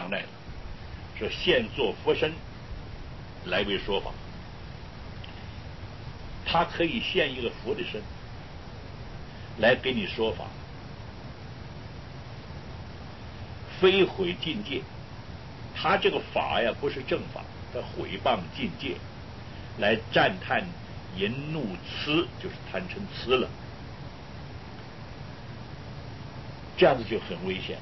讲来了，说现做佛身来为说法，他可以现一个佛的身来给你说法，非毁禁戒。他这个法呀不是正法，他毁谤禁戒，来赞叹淫怒痴，就是贪嗔痴了，这样子就很危险。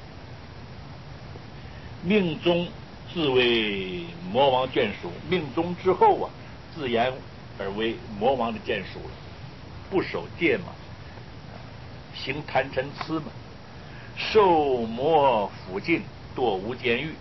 命中自为魔王眷属，命中之后啊，自然而为魔王的眷属了。不守戒嘛，行贪嗔痴嘛，受魔腐禁，堕无间狱，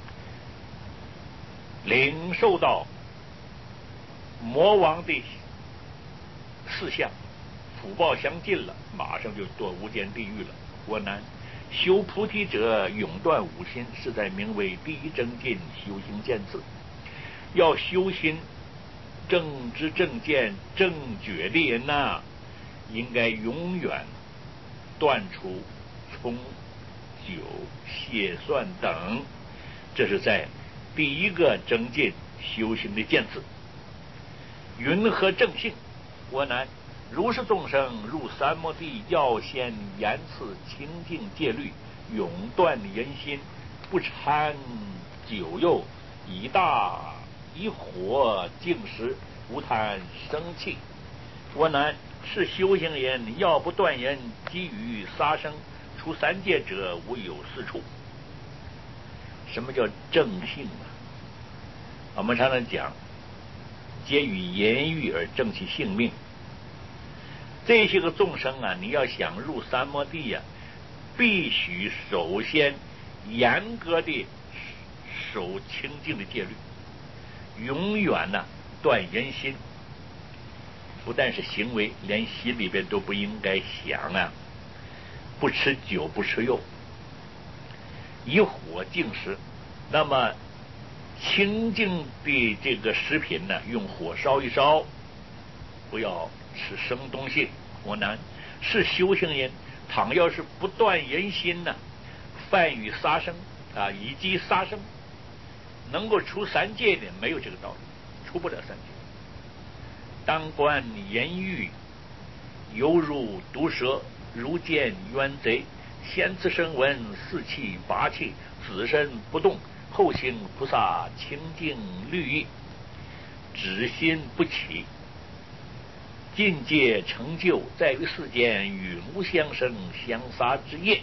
领受到魔王的事项，福报相近了，马上就堕无间地狱了。我难修菩提者，永断五心，是在名为第一正进修行见智。要修心正知正见正觉的人呐，应该永远断除葱酒血蒜等，这是在第一个正进修行的见智。云何正性？我难如是众生入三摩地，要先严次清净戒律，永断人心，不掺酒肉，以大以火净食，无贪生气。我难是修行人，要不断人基于杀生，除三界者无有是处。什么叫正性啊？我们常常讲，皆于言语而正其性命。这些个众生啊，你要想入三摩地啊，必须首先严格的守清净的戒律，永远呢断人心。不但是行为，连心里边都不应该想啊，不吃酒不吃肉，以火净食。那么清净的这个食品呢，用火烧一烧，不要吃生东西。我难是修行人，倘要是不断人心呢，犯于杀生啊，以及杀生，能够出三界的没有这个道理，出不了三界。当观言语，犹如毒蛇，如见冤贼。先次声闻，四气八气，子身不动，后行菩萨清净律仪，止心不起。境界成就在于世间与无相生相杀之业。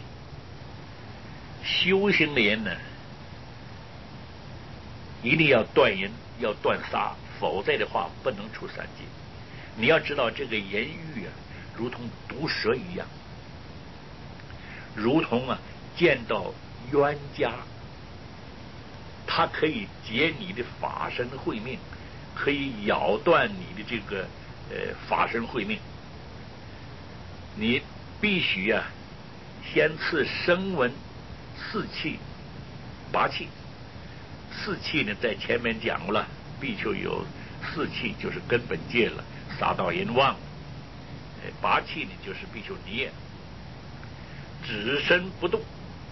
修行的人呢，一定要断人，要断杀，否则的话不能出三界。你要知道，这个言语啊，如同毒蛇一样，如同啊见到冤家，它可以解你的法身慧命，可以咬断你的这个法身慧命。你必须啊先次声闻四气八气。四气呢在前面讲了，必须有四气，就是根本戒了，杀盗淫妄。八气呢就是必须念，止身不动。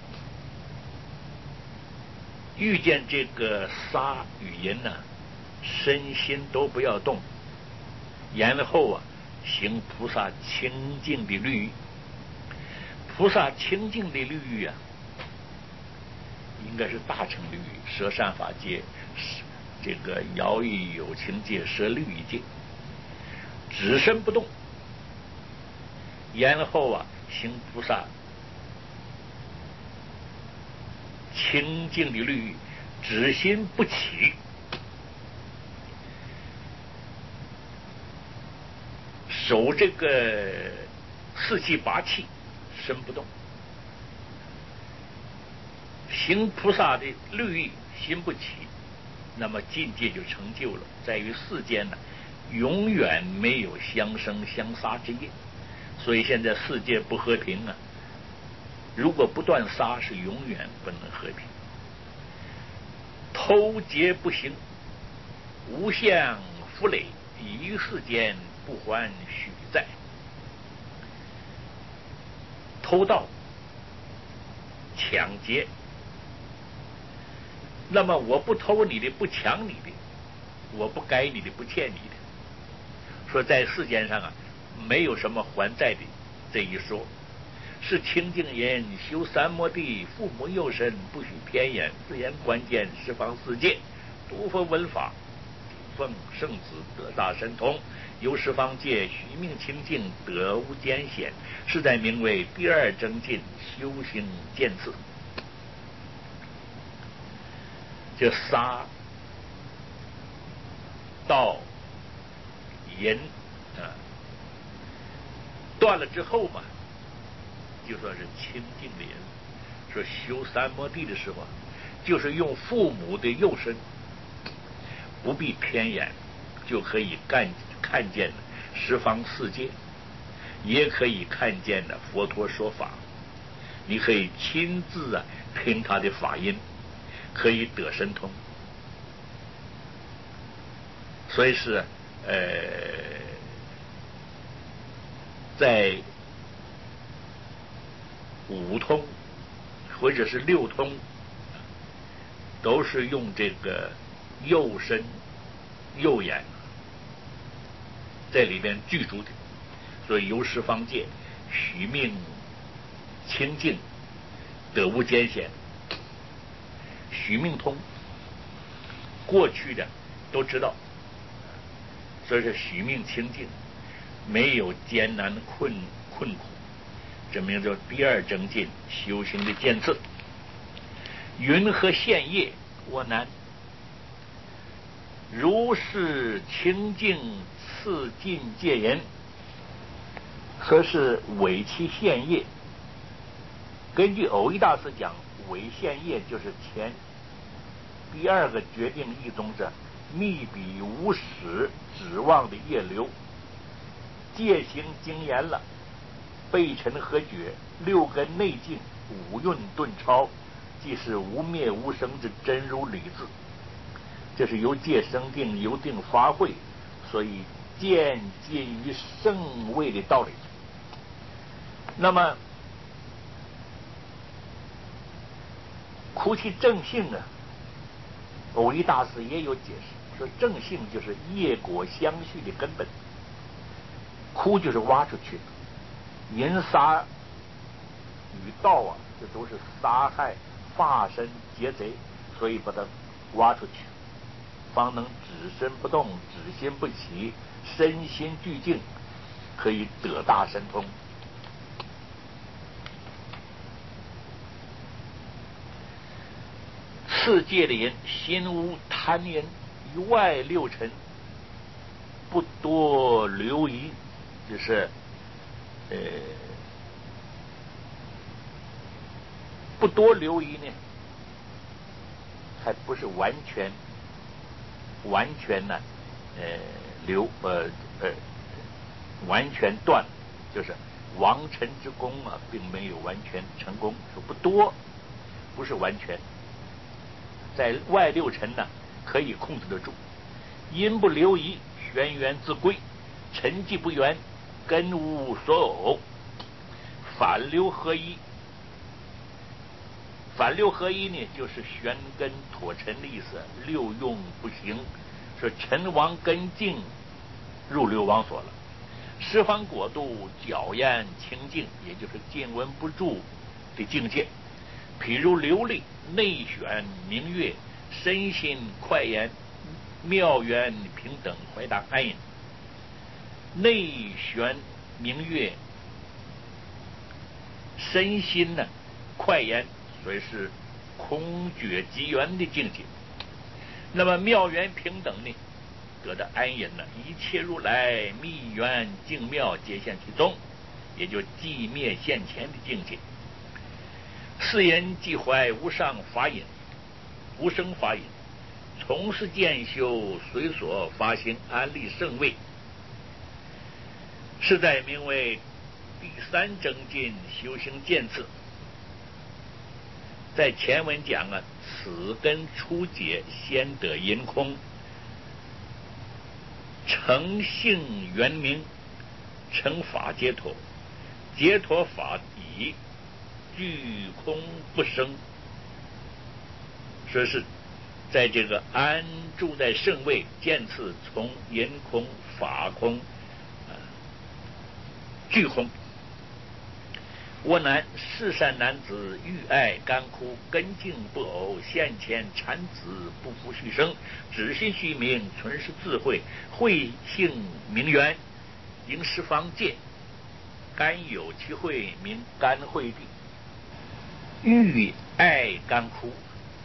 遇见这个杀与淫呢，身心都不要动，然后啊行菩萨清净的律仪。菩萨清净的律仪啊，应该是大乘律仪，舍善法界，这个摇欲有情界，舍律仪界，止身不动，然后啊行菩萨清净的律仪，止心不起。守这个四气八气，身不动，行菩萨的律仪，心不起，那么境界就成就了。在于世间呢，永远没有相生相杀之业。所以现在世界不和平啊，如果不断杀，是永远不能和平。偷劫不行，无相负累，于世间不还许债。偷盗抢劫那么我不偷你的，不抢你的，我不该你的，不欠你的。说在世间上啊，没有什么还债的这一说。是清净人修三摩地，父母幼身，不许偏言，自言关键，十方世界，读佛闻法，奉圣旨，得大神通，游十方界，许命清净，得无间险，是在名为第二增进，修行渐次。这杀盗淫断了之后嘛，就说是清净的人。说修三摩地的时候，就是用父母的幼身，不必偏眼，就可以看见十方世界，也可以看见佛陀说法。你可以亲自听他的法音，可以得神通。所以是在五通或者是六通，都是用这个右身右眼在里边具足的。所以游十方界，许命清净，得无间险。许命通过去的都知道，所以是许命清净，没有艰难困苦，这名叫第二增进修行的渐次。云何现业？我难。如是清净次进界人，说是伪其现业。根据藕益大师讲，伪现业就是前第二个决定义中者密笔无始指望的业流，戒行精严了，背尘合觉，六根内境，五蕴顿超，即是无灭无生之真如理智。这是由戒生定，由定发慧，所以渐近于圣位的道理。那么苦其正性呢，藕益大师也有解释，说正性就是业果相续的根本，苦就是挖出去的。淫杀与盗这都是杀害化身劫贼，所以把它挖出去，方能止身不动，止心不起，身心俱静，可以得大神通。次界的人，心无贪念，于外六尘，不多留遗，就是不多留遗呢，还不是完全呢，完全断，就是王臣之功并没有完全成功，说不多，不是完全。在外六尘呢，可以控制得住，因不留遗，玄元自归，尘迹不圆，根无所偶，反流合一。反流合一呢，就是玄根脱尘的意思，六用不行，说尘王根净，入流王所了。十方国度皎艳清净，也就是见闻不住的境界。譬如流泪，内玄明月，身心快言，妙缘平等，回答安隐。内玄明月，身心呢快言，所以是空觉极圆的境界。那么妙缘平等呢，得到安隐呢，一切如来密缘净妙皆现其中，也就寂灭现前的境界。世人既怀无上法隐，无生法隐，从事渐修，随所发行，安立圣位，是在名为第三增进修行渐次。在前文讲此根初解，先得淫空，成性圆明，成法解脱，解脱法底，具空不生，说是在这个安住在圣位，见次从淫空、法空、俱空。我南世善男子欲爱干枯，根茎不偶，现前产子不复续生，只心虚名，存是智慧，慧性名缘，应十方界，甘有其慧，名甘惠地。欲爱干枯，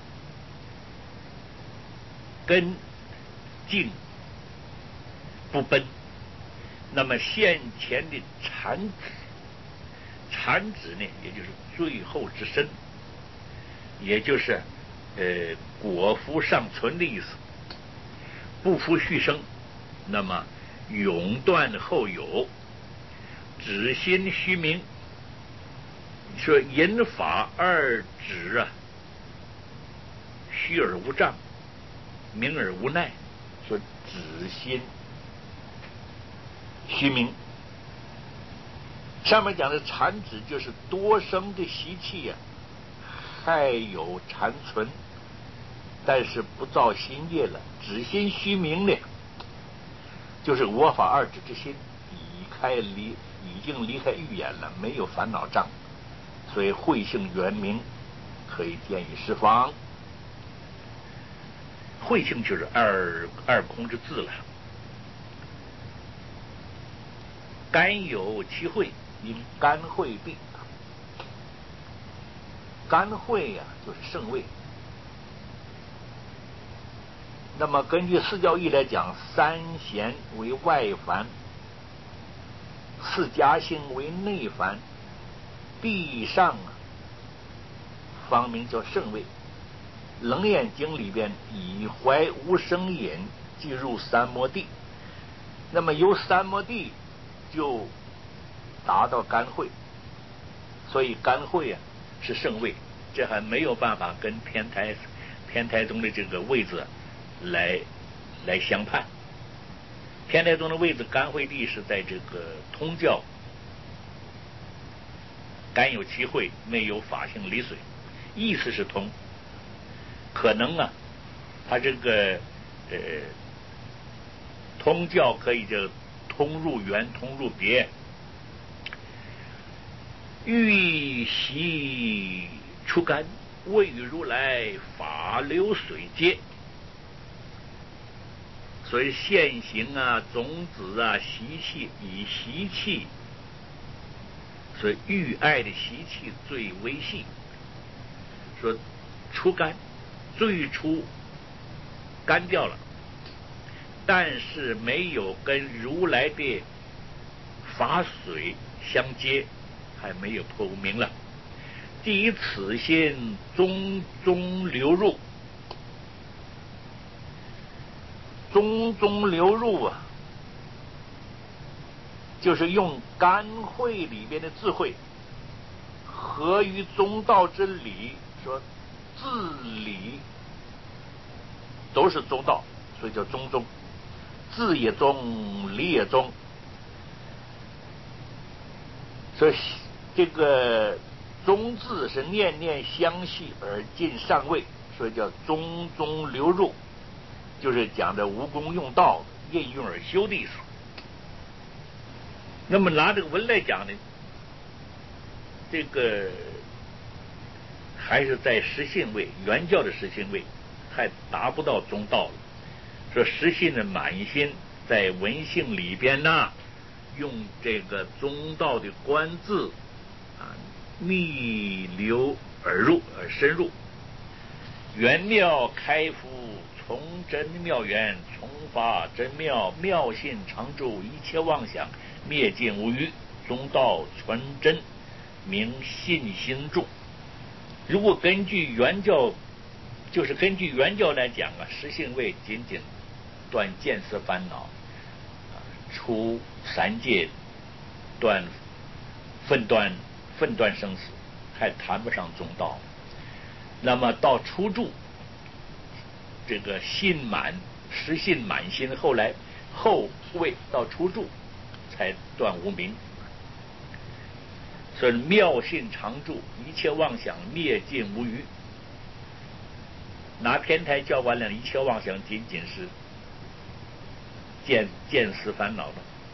根茎不奔，那么现前的产子呢，也就是最后之身，也就是果夫尚存的意思，不复续生，那么永断后有，止心虚名。你说淫法二止啊，虚而无障，明而无奈，说止心虚名。上面讲的产子就是多生的习气啊，还有残存，但是不造新业了。止心虚名呢，就是我法二止之心已经离开欲眼了，没有烦恼障，所以慧性圆明，可以见于十方。慧性就是二空之字了。甘有其慧，因甘惠地。甘惠呀，就是圣位。那么根据四教义来讲，三贤为外凡，四家性为内凡，地上方名叫圣位。楞严经里边以怀无生饮即入三摩地，那么由三摩地就达到甘惠，所以甘惠啊是圣位，这还没有办法跟天台宗的这个位置来相判。天台宗的位置甘惠地是在这个通教，甘有其慧，没有法性离水，意思是通。可能啊，他这个通教可以就通入圆，通入别。欲习出干，谓与如来法流水接。所以现行啊，种子啊，习气，以习气，所以欲爱的习气最微细。说出干，最初干掉了，但是没有跟如来的法水相接，还没有破无明了。第一此心中中流入，中中流入啊，就是用甘慧里边的智慧合于中道之理，说自理都是中道，所以叫中中，智也中，理也中。所以这个中字是念念相续而进上位，所以叫中中流入，就是讲的无功用道，应用而修的意思。那么拿这个文来讲呢，这个还是在实性位，原教的实性位还达不到中道了。说实性的满心在文性里边呢，用这个中道的观字啊，密流而入，而深入。圆妙开敷，从真妙缘，从法真妙，妙性常住，一切妄想灭尽无余，中道纯真，明信心住。如果根据原教，就是根据原教来讲啊，实性位仅仅断见思烦恼，出三界，断分断生死，还谈不上中道。那么到初住，这个信满实信满心，后来后位到初住才断无明。所以妙信常住，一切妄想灭尽无余。 拿偏台教官了，一切妄想仅仅是见思烦恼了。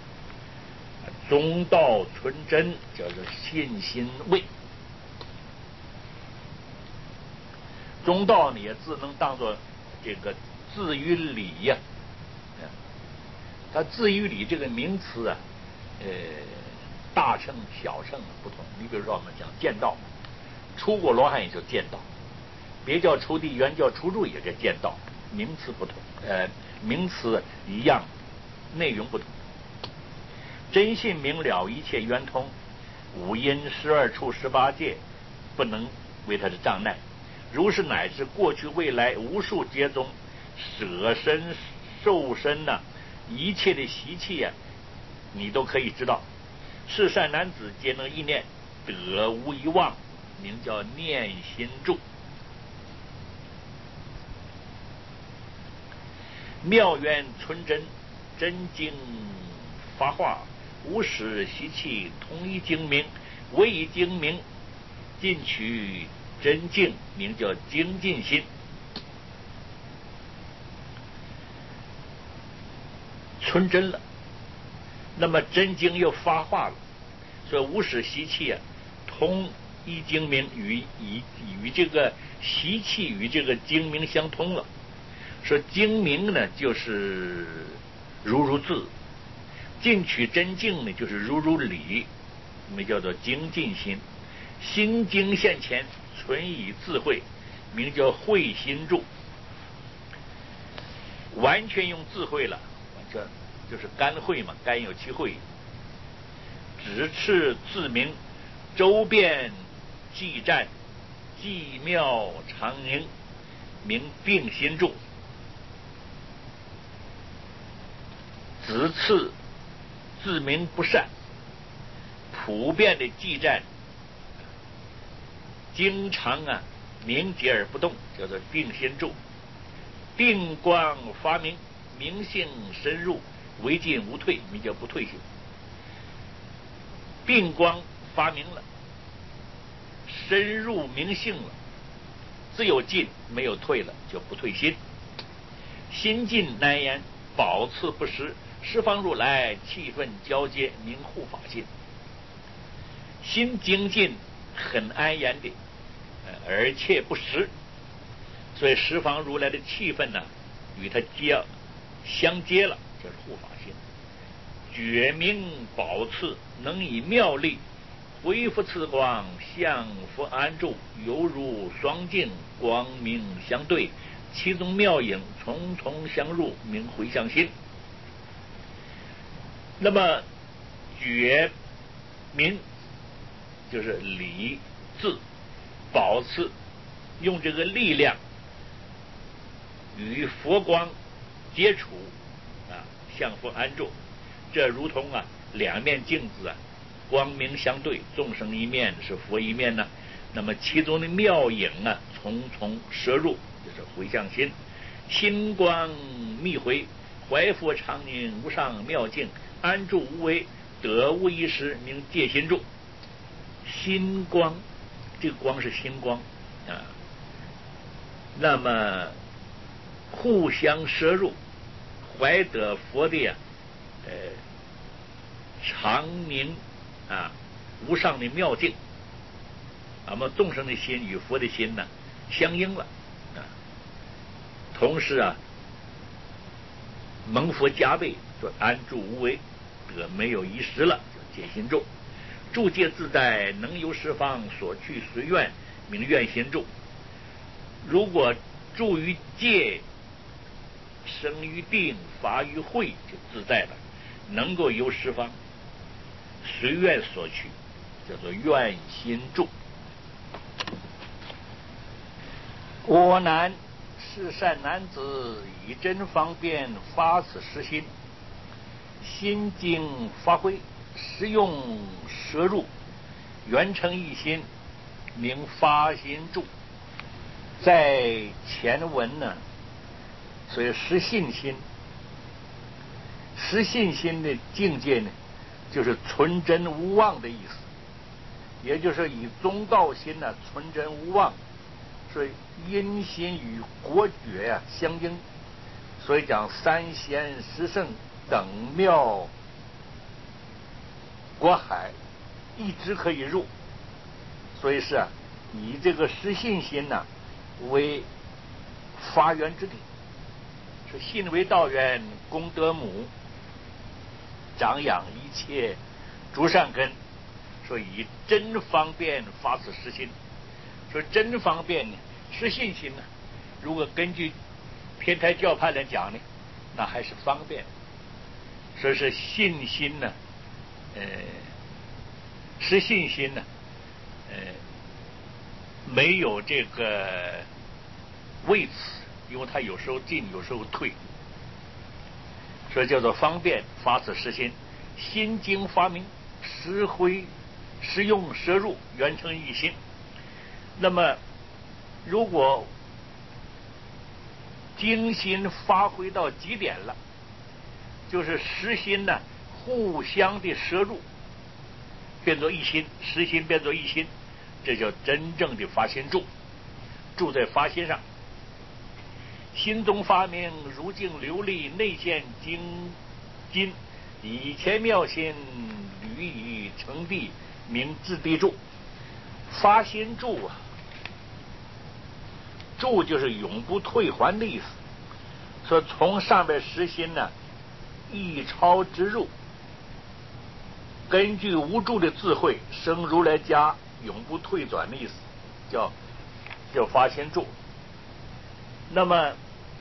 中道纯真叫做信心位，中道呢也只能当做这个自于理呀。它自于理这个名词啊，大乘小乘不同。你比如说我们讲见道，出过罗汉也就见道，别教出地原教出入也叫见道，名词不同，名词一样，内容不同。真信明了，一切圆通，五阴12处18界不能为它的障碍。如是乃至过去未来无数劫中，舍身受身呐，一切的习气啊，你都可以知道。是善男子皆能意念，得无一忘，名叫念心住。妙缘纯真，真经发化，无始习气，同一精明，唯一精明，进取真境，名叫精进心。纯真了，那么真经又发化了，所以无始习气啊，同一精明，与这个习气与这个精明相通了。说精明呢，就是如字；进取真境呢，就是如理，那么叫做精进心。心经现前，存以智慧，名叫慧心住。完全用智慧了，完全就是甘慧嘛，甘有其慧。直斥自明，周遍寂战，寂妙常宁，名定心住。直斥自明不善，普遍的寂战，经常啊明洁而不动，叫做定心住。定光发明，明性深入，唯进无退，名叫不退性。定光发明了，深入明性了，只有进没有退了，就不退心。心进难言，保持不失，十方如来气氛交接，名护法心。心精进很安然的，而且不实，所以十方如来的气氛呢，与他相接了，就是护法心。觉明保持，能以妙力恢复此光，降伏安住，犹如双镜，光明相对，其中妙影重重相入，名回向心。那么觉明就是理智保持，用这个力量与佛光接触啊，降伏安住。这如同啊两面镜子啊，光明相对，众生一面是佛一面呢。那么其中的妙影啊，重重摄入，就是回向心。心光密回，怀佛常宁，无上妙境，安住无为，得无一时，名戒心住。心光，这个光是心光啊。那么互相摄入，怀得佛的常宁啊无上的妙境，那么众生的心与佛的心呢相应了啊。同时啊，蒙佛加倍，说安住无为，得没有一时了，叫戒心住。住戒自在，能由十方所去随愿，名愿心住。如果住于戒，生于定，发于慧，就自在了，能够由十方随愿所去，叫做愿心住。我难是善男子，以真方便发此实心，心经发挥，实用摄入，圆成一心，名发心住。在前文呢，所以实信心，实信心的境界呢，就是纯真无妄的意思，也就是以中道心呢，纯真无妄， 所以阴心与国觉呀相应，所以讲三贤十圣等妙国海一直可以入，所以是以这个实信心呢为发源之地，是信为道源，功德母，长养一切诸善根，所以以真方便发此实心。说真方便呢，实信心呢，如果根据天台教派来讲呢，那还是方便。所以是信心呢，实信心呢，没有这个位次，因为它有时候进，有时候退，所以叫做方便发此实心。心经发明，实挥实用摄入，圆成一心。那么如果精心发挥到极点了，就是实心呢互相的摄入，变作一心，实心变作一心，这叫真正的发心住，住在发心上。心中发明，如镜流利，内现精金，以前妙心，履以成地，名自地住。发心住啊，住就是永不退还的意思。说从上边实心呢，一超直入，根据无住的智慧，生如来家，永不退转的意思，叫发心住。那么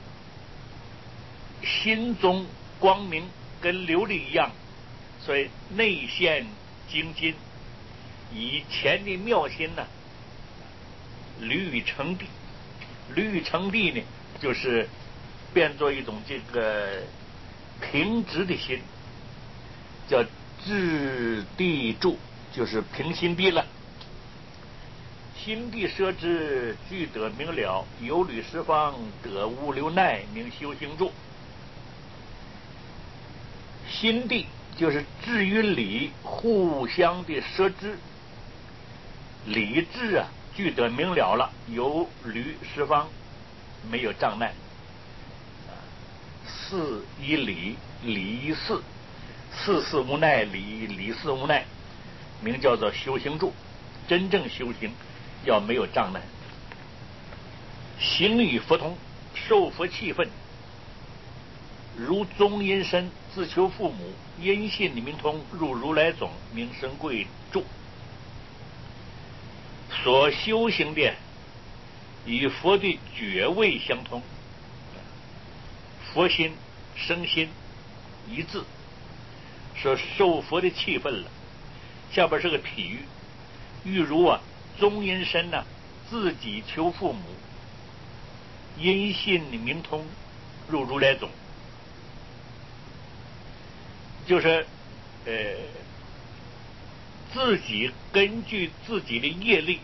心中光明跟琉璃一样，所以内现精金，以前的妙心呢，履以成地。履以成地呢，就是变作一种这个平直的心，叫至地住，就是平心地了。心地摄之，具得明了，有履十方，得无留奈，名修行住。心地就是智与理互相的摄之，理智啊具得明了了，有履十方，没有障碍。事以理，理以事，事无奈，理事无奈，名叫做修行住。真正修行要没有障碍。行与佛同，受佛气分，如宗因身，自求父母，因信名通，入如来种，名神贵住。所修行的与佛的觉位相通，佛心生心一致，说受佛的气氛了。下边是个譬喻，喻如宗因身呢，自己求父母，因信名通，入如来种，就是自己根据自己的业力，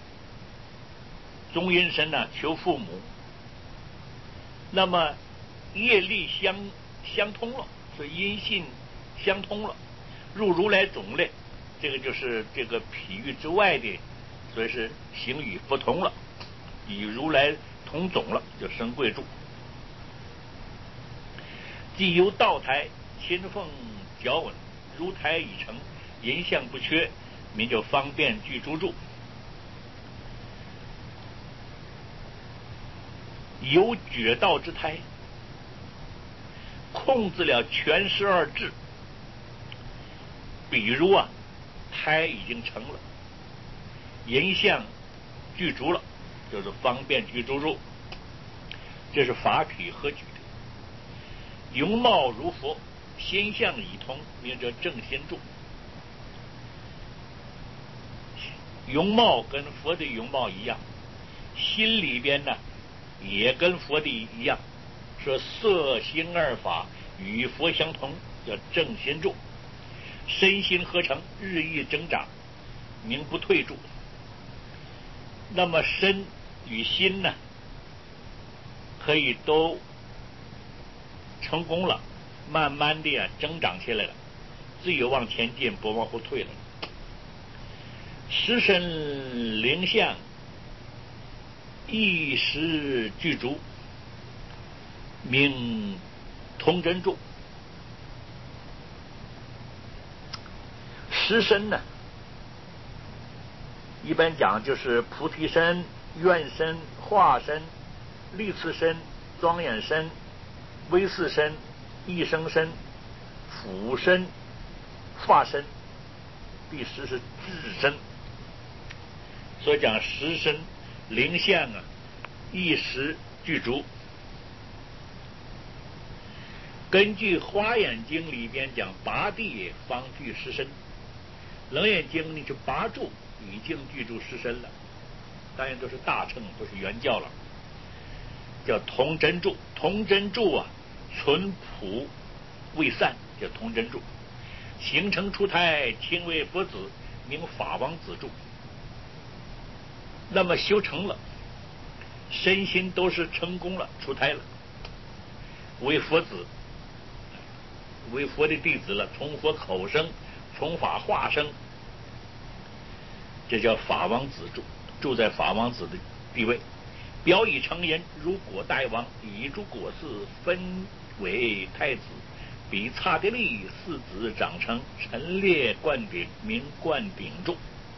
宗因身呢求父母，那么业力相通了，所以因信相通了，入如来种类，这个就是这个譬喻之外的，所以是行与不同了，与如来同种了，就生贵住。既由道台亲奉脚稳，如台已成，银相不缺，名就方便具足住。有觉道之胎，控制了全12智。比如胎已经成了，银相具足了，就是方便具足住。这是法匹合举的。容貌如佛，心相已通，名者正心住。容貌跟佛的容貌一样，心里边呢也跟佛的一样，说色心二法与佛相同，叫正心住。身心合成，日益增长，名不退住。那么身与心呢，可以都成功了，慢慢的增长起来了，只有往前进，不往后退了。实身灵相一时具足，名通真柱。十身呢，一般讲就是菩提身、愿身、化身、力次身、庄严身、威四身、一生身、辅身、化身，第十是智身。所以讲十身灵相啊，一时具足。根据《华严经》里边讲，八地方具十身，《楞严经》呢就八柱已经具足十身了，当然都是大乘，都是原教了，叫通真柱。通真柱啊，存朴未散，叫通真柱。形成出胎，亲为佛子，名法王子柱。那么修成了，身心都是成功了，出胎了，为佛子，为佛的弟子了，从佛口生，从法化生，这叫法王子柱，住在法王子的地位。表以成人，如果大王，以诸果嗣分为太子，比刹帝利四子长成，陈列灌顶，名灌顶柱。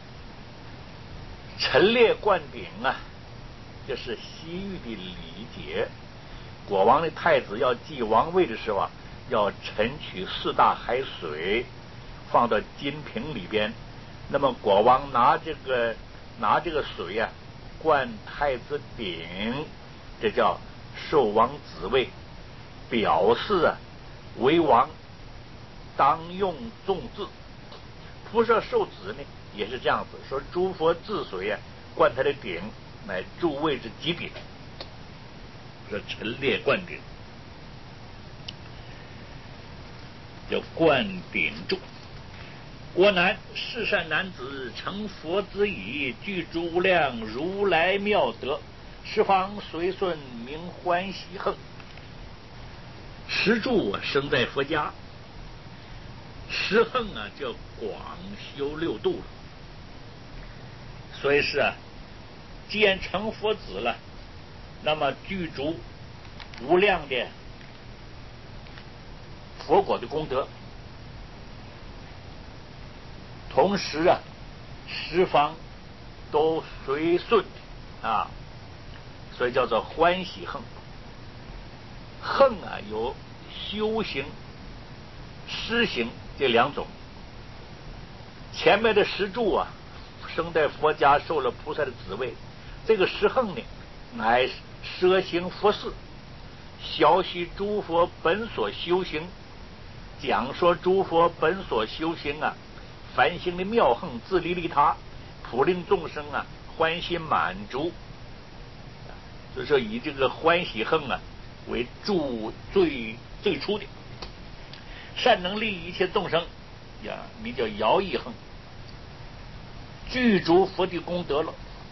陈列灌顶啊，这是西域的礼节。国王的太子要继王位的时候啊，要盛取4大海水，放到金瓶里边。那么国王拿这个水啊，灌太子顶，这叫受王子位，表示啊为王当用重字。菩萨受子呢也是这样子，说诸佛治水啊，灌他的顶，乃诸位之极顶，说陈列灌顶，叫灌顶柱。国南世善男子，成佛之已，具足无量如来妙德，十方随顺，名欢喜恒。十住啊，生在佛家；十恒啊，叫广修六度了。所以是啊，既然成佛子了，那么具足无量的佛果的功德，同时啊，十方都随顺啊，所以叫做欢喜恒。恒啊，有修行、施行这两种。前面的十住啊，生在佛家，受了菩萨的子位。这个十恒呢，乃摄行佛事，晓悉诸佛本所修行，讲说诸佛本所修行啊，凡行的妙恒，自利利他，普令众生啊欢喜满足。所以说以这个欢喜恒啊为助最初的，善能利益一切众生呀，名叫摇曳恒，具足佛的功德了。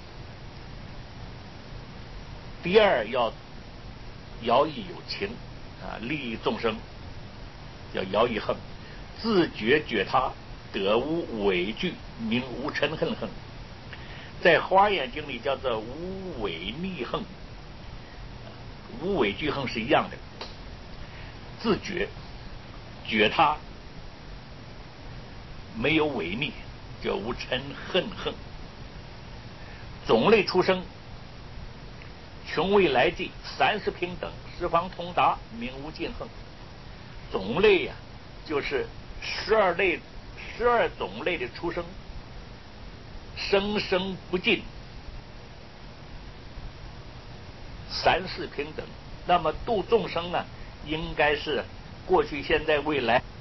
第二要摇曳有情啊，利益众生，叫摇曳恒。自觉觉他，得无畏惧，名无嗔恨恒。在华严经里叫做无畏逆恒，无畏惧恒是一样的。自觉觉他，没有违逆，叫无嗔恨恒。种类出生，穷未来际，30平等，十方通达，名无尽恒。种类呀，就是12种类的出生，生生不尽，3、4平等。那么度众生呢，应该是过去、现在、未来